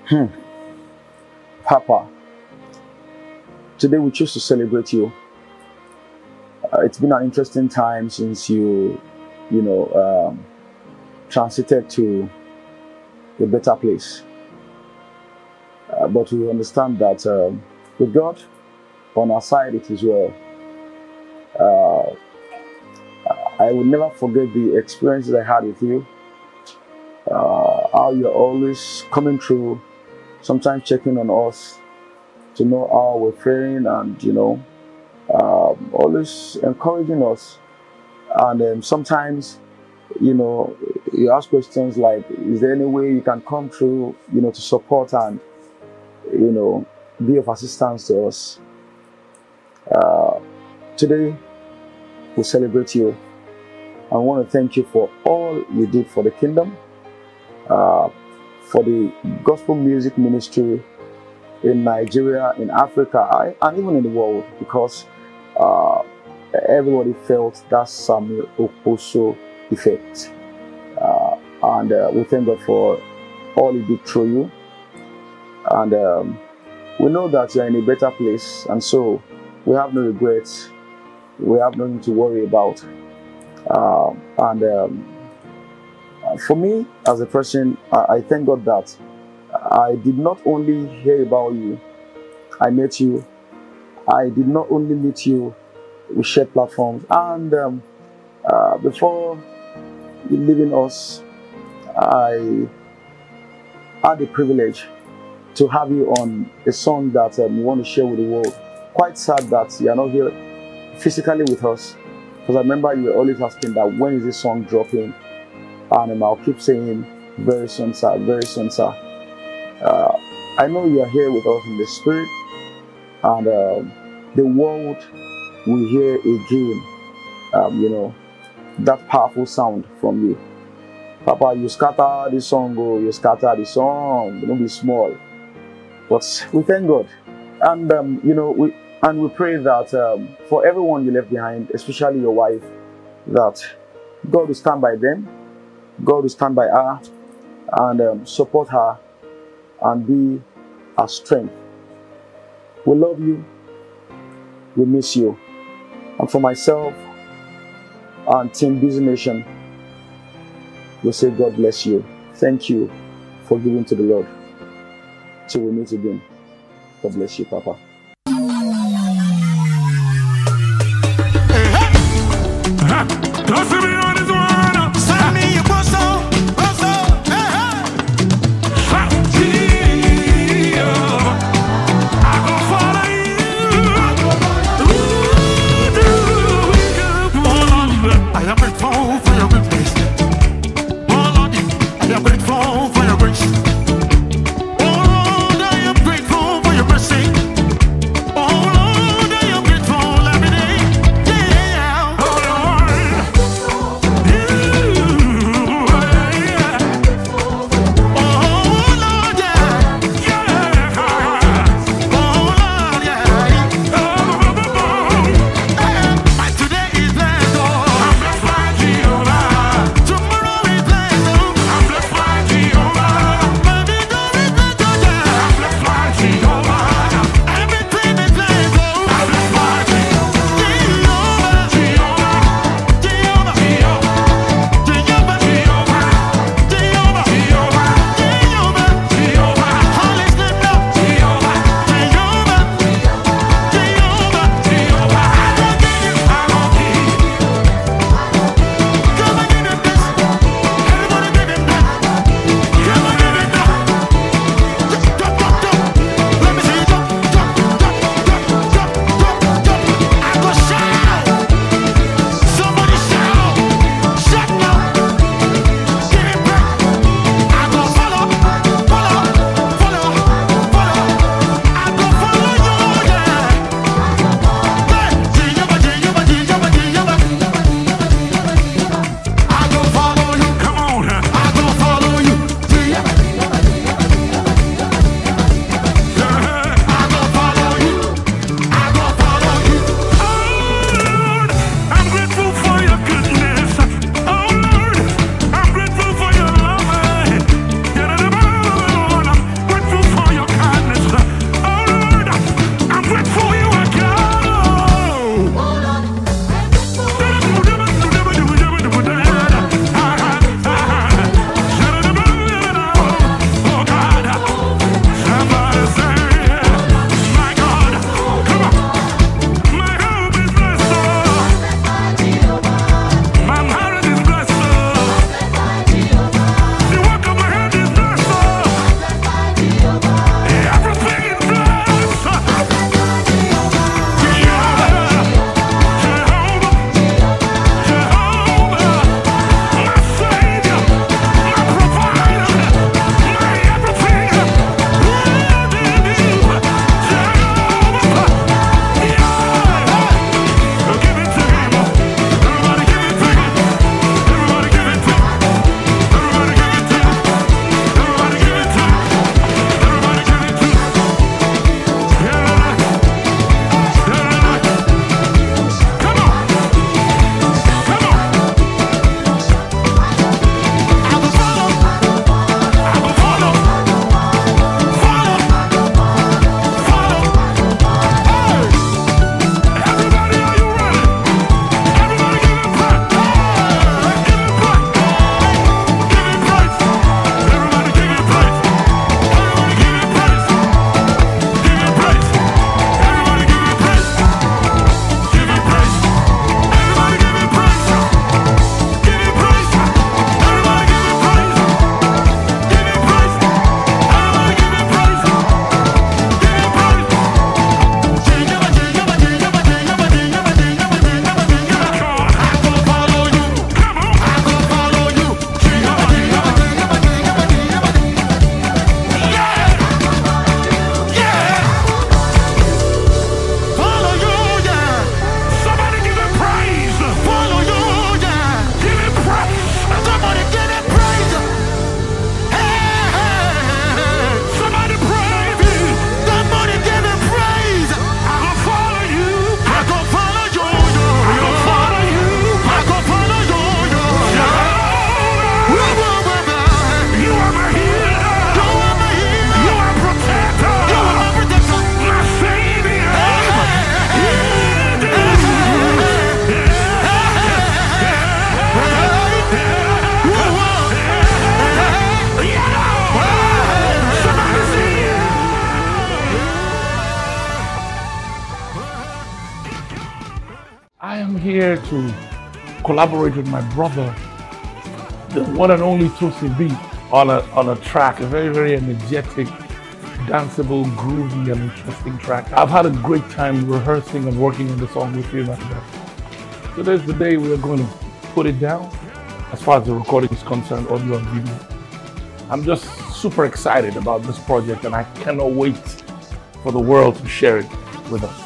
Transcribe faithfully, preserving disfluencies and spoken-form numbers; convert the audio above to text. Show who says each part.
Speaker 1: Hmm. Papa, today we choose to celebrate you. Uh, it's been an interesting time since you, you know, um, transited to a better place. Uh, but we understand that um, with God on our side, it is well. Uh, I will never forget the experiences I had with you. Uh, how you're always coming through, sometimes checking on us to know how we're faring, and you know, um, always encouraging us. And um, sometimes, you know, you ask questions like, "Is there any way you can come through, you know, to support and you know, be of assistance to us?" Uh, today, we celebrate you. I want to thank you for all you did for the kingdom, uh, for the gospel music ministry in Nigeria, in Africa, and even in the world, because uh, everybody felt that Samuel Okposo effect. Uh, and uh, we thank God for all he did through you. And um, we know that you're in a better place, and so we have no regrets. We have nothing to worry about. Uh, and um, for me, as a person, I, I thank God that I did not only hear about you, I met you. I did not only meet you, we shared platforms. And um, uh, before leaving us, I had the privilege to have you on a song that um, we want to share with the world. Quite sad that you are not here physically with us, because I remember you were always asking that when is this song dropping, and um, I'll keep saying very soon, sir, very soon, sir. Uh, I know you are here with us in the spirit, and um, the world will hear again, um, you know, that powerful sound from you. Papa, you scatter the song, oh, you scatter the song, don't be small. But we thank God, and um, you know, we and we pray that um, for everyone you left behind, especially your wife, that God will stand by them, God will stand by her, and um, support her, and be her strength. We love you, we miss you, and for myself and Team Busy Nation, we say God bless you. Thank you for giving to the Lord. Till we meet again. God bless you, Papa.
Speaker 2: here to collaborate with my brother, the one and only Tosin B, on a, on a track, a very, very energetic, danceable, groovy, and interesting track. I've had a great time rehearsing and working on the song with him. And uh, today's the day we are going to put it down as far as the recording is concerned, audio and video. I'm just super excited about this project, and I cannot wait for the world to share it with us.